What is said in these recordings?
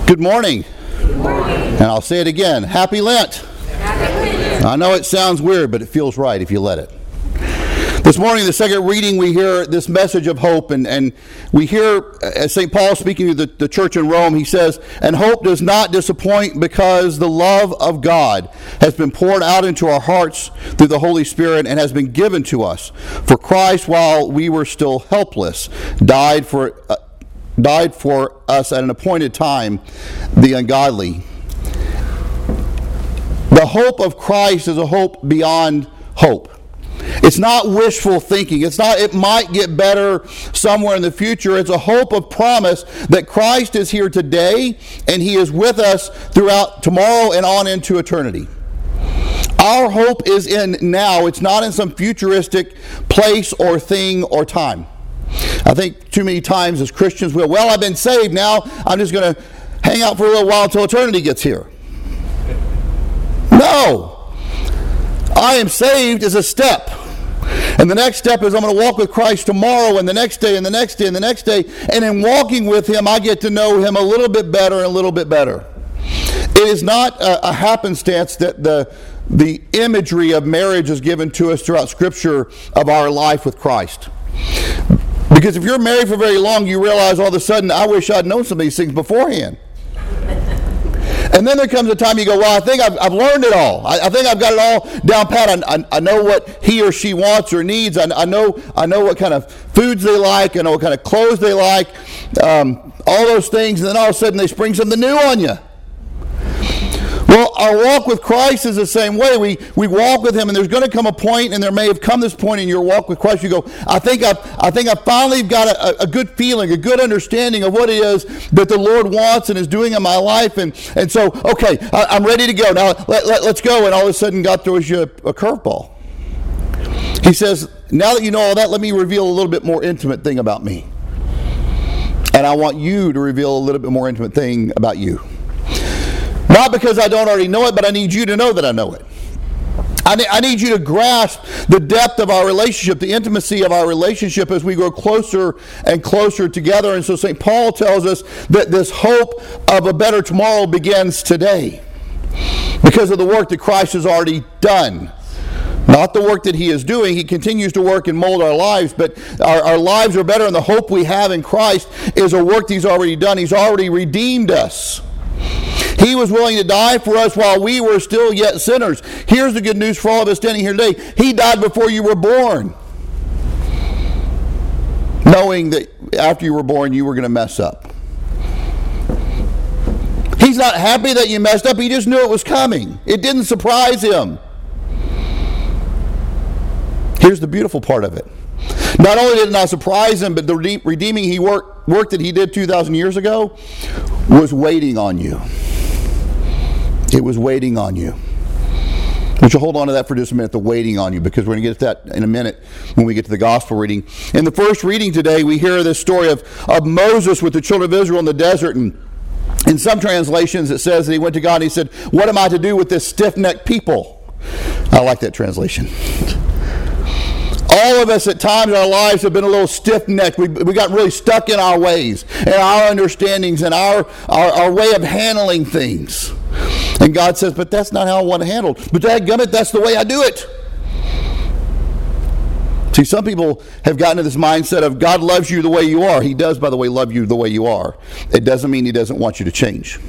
Good morning. Good morning. And I'll say it again. Happy Lent. Happy Lent. I know it sounds weird, but it feels right if you let it. This morning, the second reading, we hear this message of hope, and we hear, as St. Paul speaking to the church in Rome, he says, "And hope does not disappoint because the love of God has been poured out into our hearts through the Holy Spirit and has been given to us. For Christ, while we were still helpless, died for us at an appointed time, the ungodly." The hope of Christ is a hope beyond hope. It's not wishful thinking. It's not, it might get better somewhere in the future. It's a hope of promise that Christ is here today and he is with us throughout tomorrow and on into eternity. Our hope is in now. It's not in some futuristic place or thing or time. I think too many times as Christians well, I've been saved, now I'm just going to hang out for a little while until eternity gets here. No. I am saved is a step. And the next step is I'm going to walk with Christ tomorrow and the next day and the next day and the next day. And in walking with him, I get to know him a little bit better and a little bit better. It is not a happenstance that the imagery of marriage is given to us throughout Scripture of our life with Christ. Because if you're married for very long, you realize all of a sudden, I wish I'd known some of these things beforehand. And then there comes a time you go, well, I think I've learned it all. I think I've got it all down pat. I know what he or she wants or needs. I know what kind of foods they like. I know what kind of clothes they like. All those things. And then all of a sudden they spring something new on you. Well, our walk with Christ is the same way. We walk with him, and there's going to come a point, and there may have come this point in your walk with Christ. You go, I think I finally got a good feeling, a good understanding of what it is that the Lord wants and is doing in my life. And so, okay, I'm ready to go. Now, let's go. And all of a sudden, God throws you a curveball. He says, now that you know all that, let me reveal a little bit more intimate thing about me. And I want you to reveal a little bit more intimate thing about you. Not because I don't already know it, but I need you to know that I know it. I need you to grasp the depth of our relationship, the intimacy of our relationship as we grow closer and closer together. And so St. Paul tells us that this hope of a better tomorrow begins today because of the work that Christ has already done. Not the work that he is doing. He continues to work and mold our lives, but our lives are better, and the hope we have in Christ is a work that he's already done. He's already redeemed us. He was willing to die for us while we were still yet sinners. Here's the good news for all of us standing here today. He died before you were born, knowing that after you were born, you were going to mess up. He's not happy that you messed up. He just knew it was coming. It didn't surprise him. Here's the beautiful part of it. Not only did it not surprise him, but the redeeming work that he did 2,000 years ago was waiting on you. It was waiting on you. But you'll hold on to that for just a minute, the waiting on you, because we're going to get to that in a minute when we get to the gospel reading. In the first reading today, we hear this story of Moses with the children of Israel in the desert. And in some translations, it says that he went to God and he said, "What am I to do with this stiff-necked people?" I like that translation. All of us at times in our lives have been a little stiff-necked. We got really stuck in our ways and our understandings and our way of handling things. And God says, but that's not how I want to handle it. But dadgummit, that's the way I do it. See, some people have gotten to this mindset of God loves you the way you are. He does, by the way, love you the way you are. It doesn't mean he doesn't want you to change.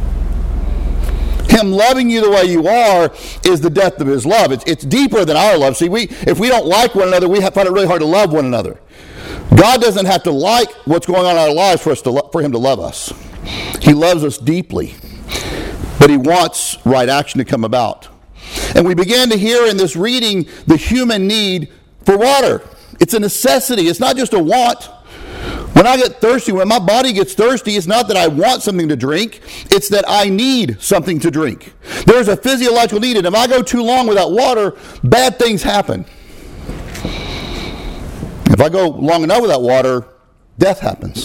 Him loving you the way you are is the depth of his love. It's deeper than our love. See, if we don't like one another, we find it really hard to love one another. God doesn't have to like what's going on in our lives for him to love us. He loves us deeply, but he wants right action to come about. And we began to hear in this reading the human need for water. It's a necessity. It's not just a want. When I get thirsty, when my body gets thirsty, it's not that I want something to drink. It's that I need something to drink. There's a physiological need. And if I go too long without water, bad things happen. If I go long enough without water, death happens.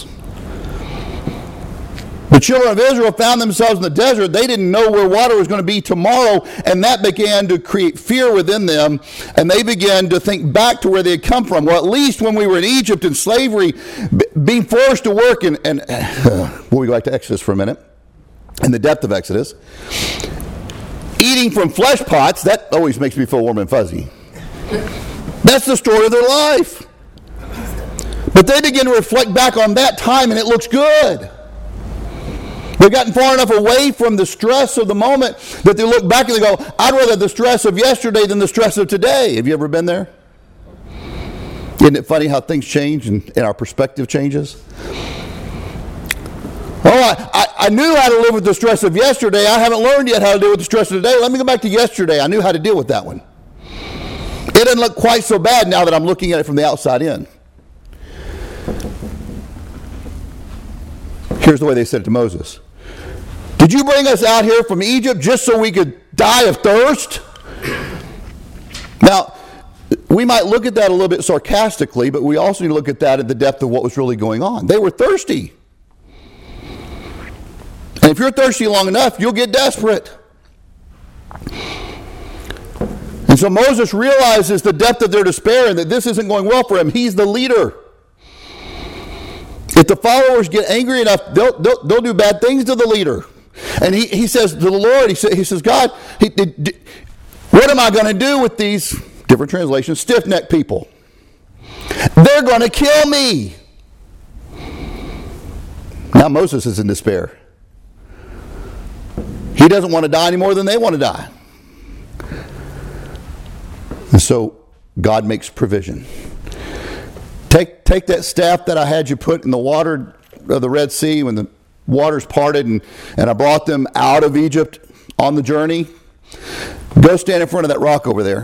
The children of Israel found themselves in the desert. They didn't know where water was going to be tomorrow, and that began to create fear within them, and they began to think back to where they had come from. Well, at least when we were in Egypt in slavery, being forced to work, and we'll go back to Exodus for a minute. in the depth of Exodus, eating from flesh pots. That always makes me feel warm and fuzzy. That's the story of their life. But they begin to reflect back on that time, and it looks good. They've gotten far enough away from the stress of the moment that they look back and they go, I'd rather the stress of yesterday than the stress of today. Have you ever been there? Isn't it funny how things change and our perspective changes? Oh, I knew how to live with the stress of yesterday. I haven't learned yet how to deal with the stress of today. Let me go back to yesterday. I knew how to deal with that one. It doesn't look quite so bad now that I'm looking at it from the outside in. Here's the way they said it to Moses. Did you bring us out here from Egypt just so we could die of thirst? Now, we might look at that a little bit sarcastically, but we also need to look at that at the depth of what was really going on. They were thirsty. And if you're thirsty long enough, you'll get desperate. And so Moses realizes the depth of their despair and that this isn't going well for him. He's the leader. If the followers get angry enough, they'll do bad things to the leader. And he says to the Lord, he says, God, what am I going to do with these, different translations, stiff-necked people? They're going to kill me. Now Moses is in despair. He doesn't want to die any more than they want to die. And so God makes provision. Take that staff that I had you put in the water of the Red Sea when the waters parted and I brought them out of Egypt on the journey. Go stand in front of that rock over there.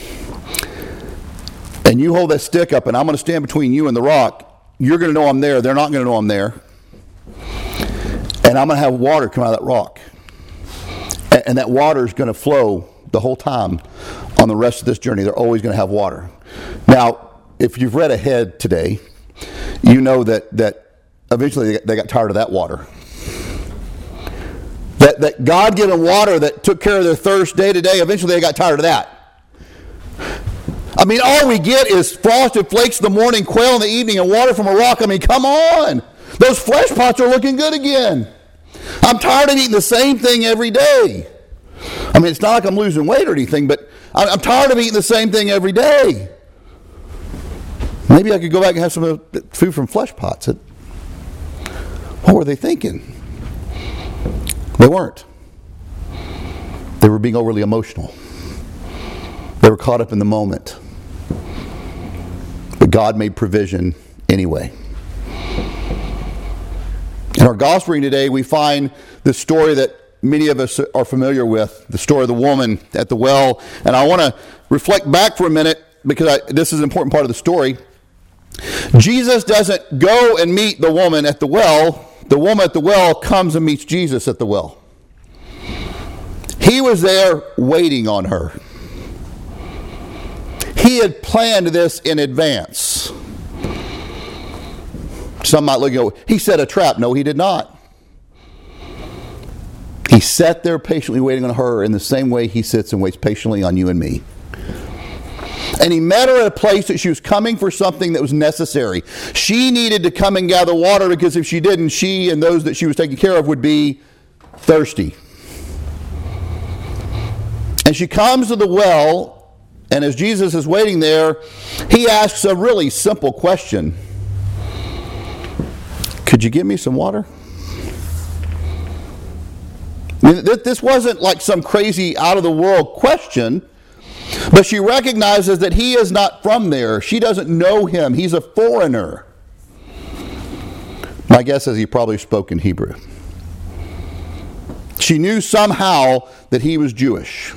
And you hold that stick up and I'm going to stand between you and the rock. You're going to know I'm there. They're not going to know I'm there. And I'm going to have water come out of that rock. And that water is going to flow the whole time on the rest of this journey. They're always going to have water. Now, if you've read ahead today, you know that eventually they got tired of that water. That God-given water that took care of their thirst day to day, eventually they got tired of that. I mean, all we get is frosted flakes in the morning, quail in the evening, and water from a rock. I mean, come on. Those flesh pots are looking good again. I'm tired of eating the same thing every day. I mean, it's not like I'm losing weight or anything, but I'm tired of eating the same thing every day. Maybe I could go back and have some food from flesh pots. What were they thinking? They weren't. They were being overly emotional. They were caught up in the moment. But God made provision anyway. In our gospel reading today, we find the story that many of us are familiar with, the story of the woman at the well. And I want to reflect back for a minute because this is an important part of the story. Jesus doesn't go and meet the woman at the well. The woman at the well comes and meets Jesus at the well. He was there waiting on her. He had planned this in advance. Some might look and go, he set a trap. No, he did not. He sat there patiently waiting on her in the same way he sits and waits patiently on you and me. And he met her at a place that she was coming for something that was necessary. She needed to come and gather water because if she didn't, she and those that she was taking care of would be thirsty. And she comes to the well, and as Jesus is waiting there, he asks a really simple question. Could you give me some water? I mean, this wasn't like some crazy out-of-the-world question. But she recognizes that he is not from there. She doesn't know him. He's a foreigner. My guess is he probably spoke in Hebrew. She knew somehow that he was Jewish.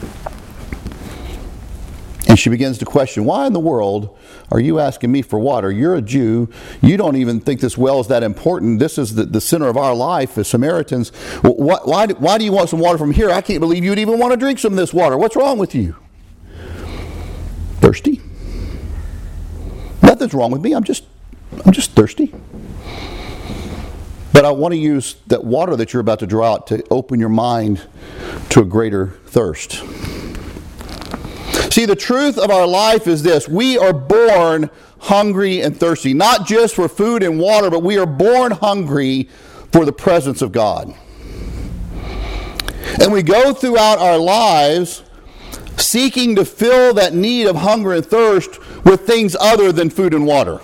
And she begins to question, why in the world are you asking me for water? You're a Jew. You don't even think this well is that important. This is the center of our life as Samaritans. Why do you want some water from here? I can't believe you'd even want to drink some of this water. What's wrong with you? Thirsty? Nothing's wrong with me. I'm just thirsty. But I want to use that water that you're about to draw out to open your mind to a greater thirst. See, the truth of our life is this. We are born hungry and thirsty, not just for food and water, but we are born hungry for the presence of God. And we go throughout our lives seeking to fill that need of hunger and thirst with things other than food and water.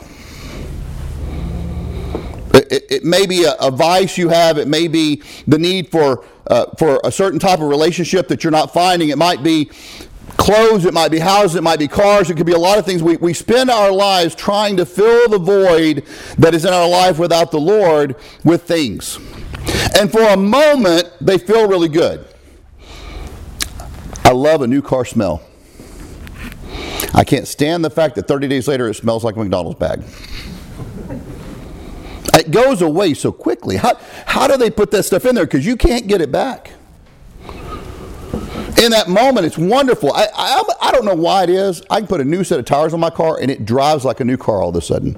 It may be a vice you have. It may be the need for a certain type of relationship that you're not finding. It might be clothes. It might be houses. It might be cars. It could be a lot of things. We spend our lives trying to fill the void that is in our life without the Lord with things. And for a moment, they feel really good. I love a new car smell. I can't stand the fact that 30 days later it smells like a McDonald's bag. It goes away so quickly. How do they put that stuff in there? Because you can't get it back. In that moment, it's wonderful. I don't know why it is. I can put a new set of tires on my car and it drives like a new car all of a sudden.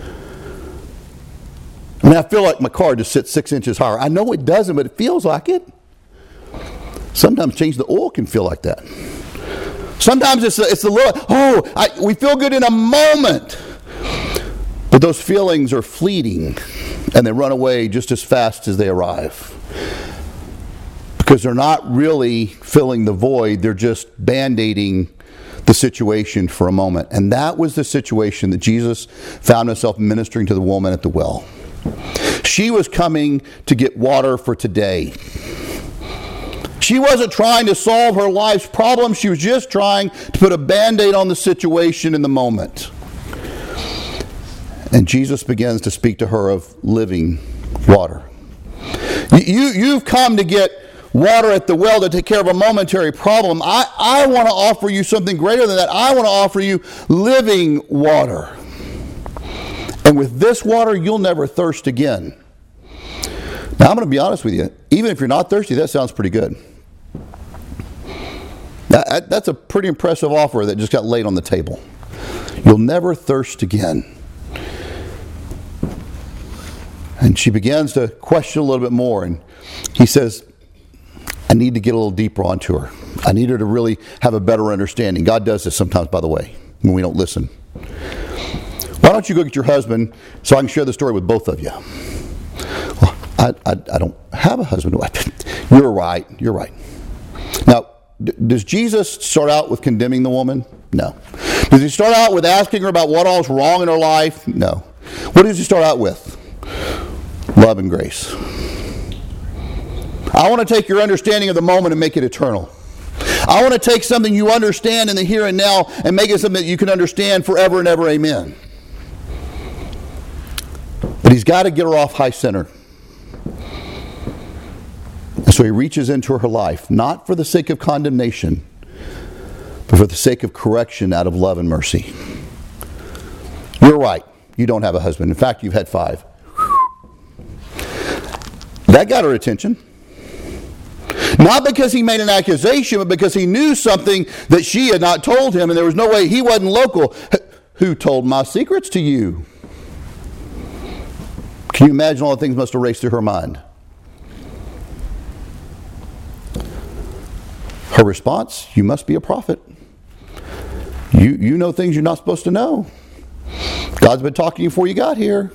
I mean, I feel like my car just sits 6 inches higher. I know it doesn't, but it feels like it. Sometimes change the oil can feel like that. Sometimes it's a little, we feel good in a moment. But those feelings are fleeting, and they run away just as fast as they arrive. Because they're not really filling the void, they're just band-aiding the situation for a moment. And that was the situation that Jesus found himself ministering to the woman at the well. She was coming to get water for today. She wasn't trying to solve her life's problem. She was just trying to put a Band-Aid on the situation in the moment. And Jesus begins to speak to her of living water. You've come to get water at the well to take care of a momentary problem. I want to offer you something greater than that. I want to offer you living water. And with this water, you'll never thirst again. Now, I'm going to be honest with you. Even if you're not thirsty, that sounds pretty good. That's a pretty impressive offer that just got laid on the table. You'll never thirst again. And she begins to question a little bit more. And he says, I need to get a little deeper onto her. I need her to really have a better understanding. God does this sometimes, by the way, when we don't listen. Why don't you go get your husband so I can share the story with both of you? Well, I don't have a husband. You're right. You're right. Now, does Jesus start out with condemning the woman? No. Does he start out with asking her about what all's wrong in her life? No. What does he start out with? Love and grace. I want to take your understanding of the moment and make it eternal. I want to take something you understand in the here and now and make it something that you can understand forever and ever. Amen. But he's got to get her off high center. And so he reaches into her life, not for the sake of condemnation, but for the sake of correction out of love and mercy. You're right. You don't have a husband. In fact, you've had 5. That got her attention. Not because he made an accusation, but because he knew something that she had not told him, and there was no way he wasn't local. Who told my secrets to you? Can you imagine all the things must have raced through her mind? Her response, you must be a prophet. You know things you're not supposed to know. God's been talking to you before you got here.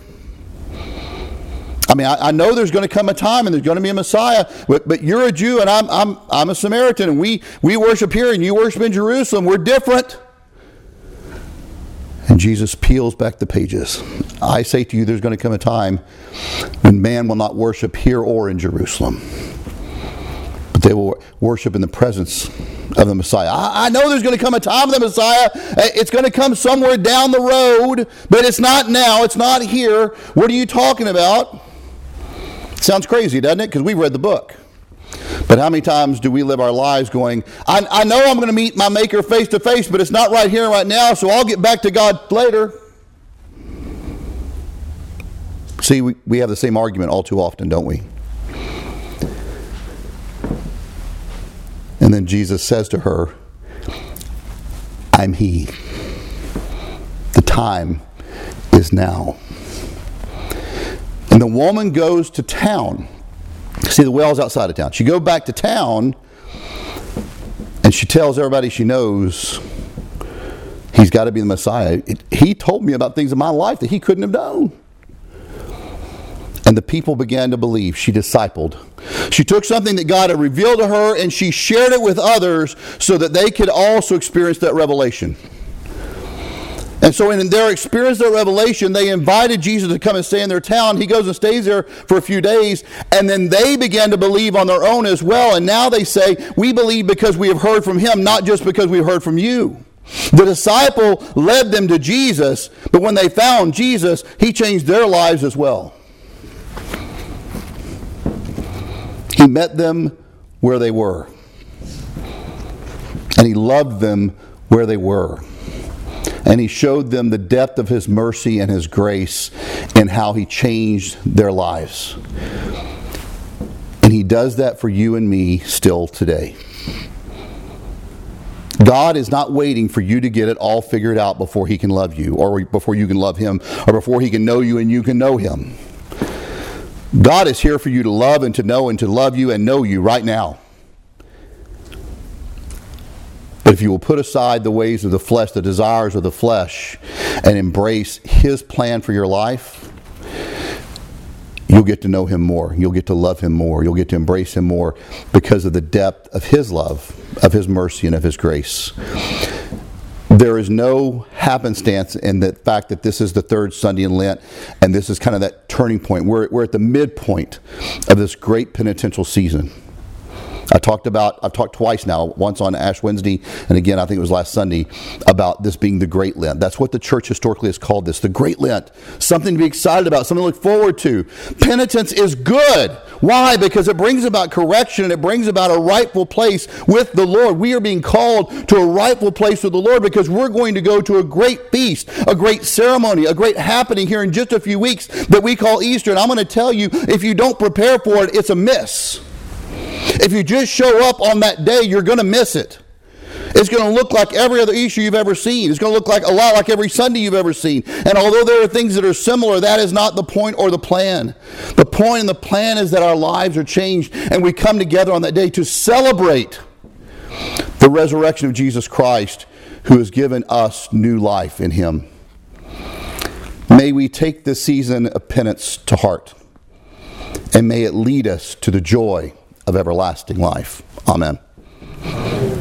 I mean, I know there's going to come a time and there's going to be a Messiah, but you're a Jew and I'm a Samaritan, and we worship here and you worship in Jerusalem. We're different. And Jesus peels back the pages. I say to you, there's going to come a time when man will not worship here or in Jerusalem, but they will worship in the presence of the Messiah. I know there's going to come a time of the Messiah. It's going to come somewhere down the road, but it's not now. It's not here. What are you talking about? Sounds crazy, doesn't it? Because we've read the book. But how many times do we live our lives going, I know I'm going to meet my Maker face to face, but it's not right here and right now, so I'll get back to God later. See, we have the same argument all too often, don't we? And then Jesus says to her, I'm He. The time is now. And the woman goes to town. See, the well's outside of town. She goes back to town, and she tells everybody she knows he's got to be the Messiah. He told me about things in my life that he couldn't have known. And the people began to believe. She discipled. She took something that God had revealed to her and she shared it with others so that they could also experience that revelation. And so in their experience of revelation, they invited Jesus to come and stay in their town. He goes and stays there for a few days, and then they began to believe on their own as well. And now they say, we believe because we have heard from him, not just because we've heard from you. The disciple led them to Jesus, but when they found Jesus, he changed their lives as well. He met them where they were, and he loved them where they were. And he showed them the depth of his mercy and his grace and how he changed their lives. And he does that for you and me still today. God is not waiting for you to get it all figured out before he can love you, or before you can love him, or before he can know you and you can know him. God is here for you to love and to know and to love you and know you right now. But if you will put aside the ways of the flesh, the desires of the flesh, and embrace his plan for your life, you'll get to know him more. You'll get to love him more. You'll get to embrace him more because of the depth of his love, of his mercy, and of his grace. There is no happenstance in the fact that this is the third Sunday in Lent, and this is kind of that turning point. We're at the midpoint of this great penitential season. I've talked twice now, once on Ash Wednesday, and again, I think it was last Sunday, about this being the Great Lent. That's what the church historically has called this, the Great Lent. Something to be excited about, something to look forward to. Penitence is good. Why? Because it brings about correction, and it brings about a rightful place with the Lord. We are being called to a rightful place with the Lord because we're going to go to a great feast, a great ceremony, a great happening here in just a few weeks that we call Easter. And I'm going to tell you, if you don't prepare for it, it's a miss. If you just show up on that day, you're going to miss it. It's going to look like every other Easter you've ever seen. It's going to look like a lot like every Sunday you've ever seen. And although there are things that are similar, that is not the point or the plan. The point and the plan is that our lives are changed and we come together on that day to celebrate the resurrection of Jesus Christ, who has given us new life in him. May we take this season of penance to heart, and may it lead us to the joy of everlasting life. Amen.